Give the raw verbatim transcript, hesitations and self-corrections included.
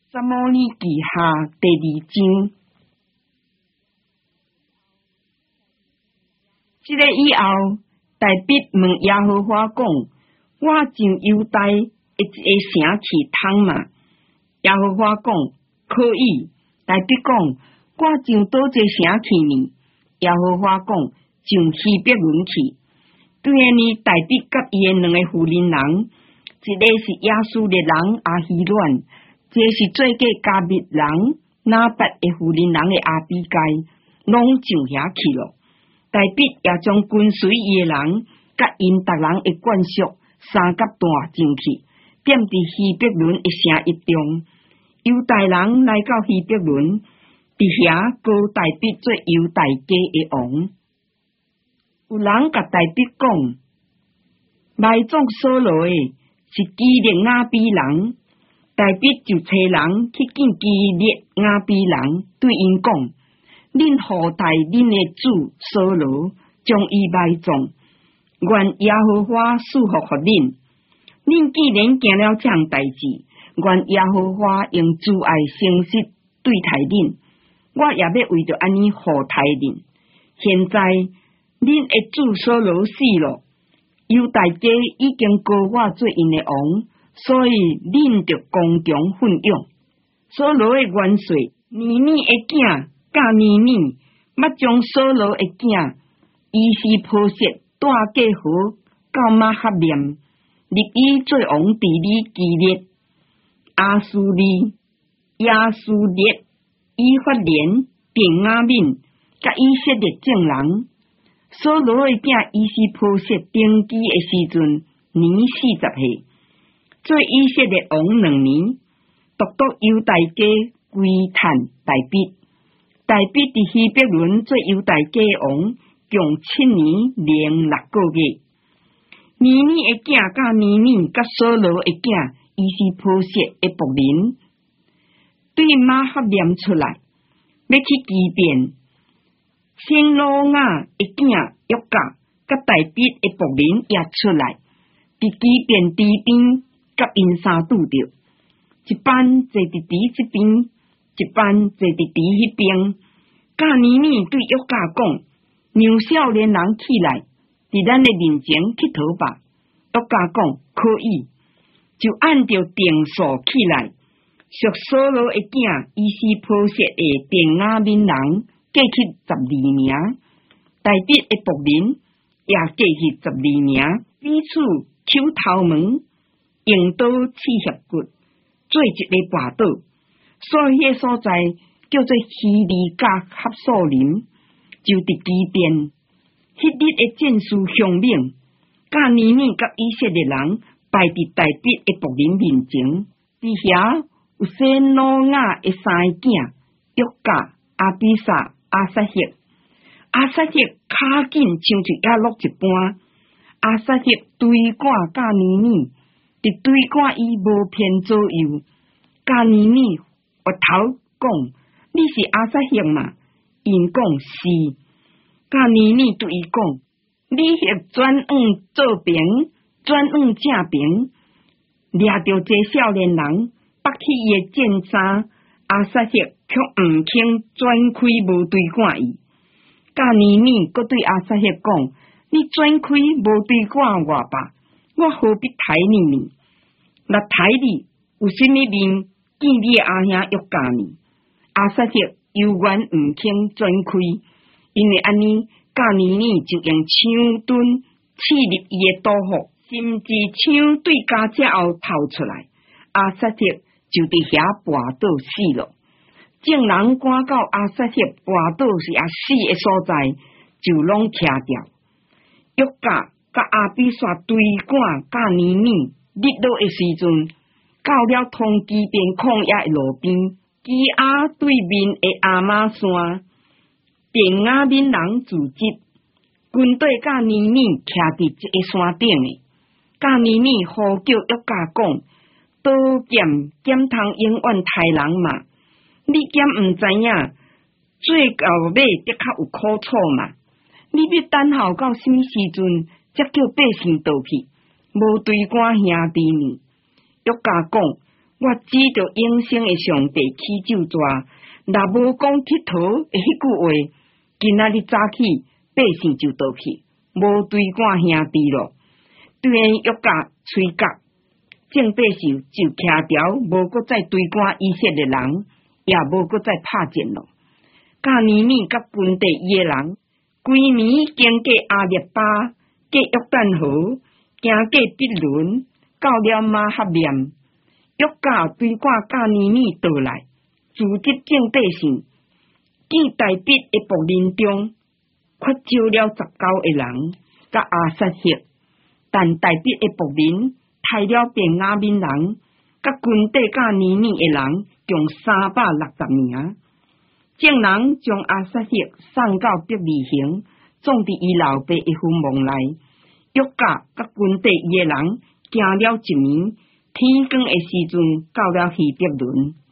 撒摩尼记下第二章。这个以后，大必问耶和华讲：我进犹大的一个城去探嘛？耶和华讲：可以。大必讲：我进倒一个城去呢？耶和华讲：进希伯伦去。对个呢，大必甲伊的两个妇人人，一个是亚述的人阿希乱，一个是做过加密人拿八的妇人人的阿比该，拢上遐去了。大必也将跟随伊的人，甲因逐人的灌属三甲大进去，点伫希伯伦一城一中。犹大人来到希伯伦，伫遐高大必做犹大家的王。有人甲大必讲，埋葬所罗的是基列雅比人，大必就找人去见基列雅比人，对因讲：恁后代恁的主所罗，将伊埋葬，愿耶和华赐福互恁。恁既然行了这样代志，愿耶和华用慈爱诚实对待恁，我也要为着安尼好待恁。现在恁的主所罗死了，犹大家已经高我做因的王，所以恁着刚强奋勇。所罗的元帅尼尼的囝甲尼尼，捌将所罗的囝伊斯波设带过河到马哈念，立伊做王治理基列、阿苏利、亚苏列、以法莲、便雅悯，甲以色列众人。所罗的囝伊斯波设登基的时阵，年四十岁，做以色列王两年，独独犹大家归叹大必。大必伫希伯伦做犹大家王，共七年零六个月。尼尼的囝甲尼尼甲所罗的囝伊斯波设的仆人，对马哈念出来，要去基遍。先罗亚的囝约甲甲大必的仆人也出来，伫基遍地边甲因相拄着，一班坐伫伫这边，一班坐伫伫迄边。甲尼尼对约甲讲：让少年人起来，伫咱的面前乞讨吧。约甲讲：可以，就按照定数起来，属所罗的囝伊斯波设的便雅悯人过去十二名，大必的仆人也过去十二名，彼此口头门，用刀刺合骨，做一个跋倒，所以迄所在叫做希利甲合素林，就伫基遍。迄日的战士乡领，甲尼尼甲以色列人摆伫大必的仆人面前，伫遐有先罗亚的三个囝，约甲、阿比萨、阿撒赫。阿撒赫卡紧像一野鹿一般，阿撒赫对赶甲尼尼，伫对赶伊无偏左右。甲尼尼回头讲：你是阿撒赫嘛？因讲是。甲尼尼对伊讲：你迄转往左边，转往正边，掠着这少年人，拔起伊的剑衫。阿撒赫却毋肯转开，无对赶伊。甲尼尼阁对阿撒赫讲：你转开无对赶我吧，我何必抬你呢？若抬你，有甚物面见你的阿兄约甲呢？阿撒赫犹原毋肯转开，因为安尼，甲尼尼就用枪盾刺入伊的肚腹，甚至枪对家只后透出来。阿撒赫就伫遐跋倒死了。众人赶到阿撒赫跋倒是也死的所在，就拢徛掉。约甲甲阿比煞对赶甲尼尼日落的时阵，到了通基边旷野的路边，基亚对面的阿玛山，便雅悯人聚集，军队甲尼尼徛伫一个山顶的。甲尼尼呼叫约甲讲：刀剑剑通永远杀人嘛？你剑毋知影，做到尾的确有苦楚嘛？你要等候到什么时阵，才叫百姓倒去，无对赶兄弟呢？约甲讲： 我指着永生的上帝起咒誓，若无讲乞讨的迄句话，今仔日早起百姓就倒去，无追赶兄弟咯。对约甲吹角，正百姓就徛条，无搁再追赶以色列人，也无搁再拍战咯。甲尼米甲军队伊的人，规暝经过阿列巴，过约旦河，行过比伦，到了马哈念。约甲追赶甲尼米倒来，组织正百姓，见大必的仆人中，缺少了十九个人，甲亚撒赫，但大必的仆人杀了便雅悯人，甲军队甲尼米的人共三百六十名。众人将亚撒赫送到伯利恒，葬伫伊老爸的坟墓内。约甲甲军队伊的人行了一暝。天光的时阵，到了希伯伦。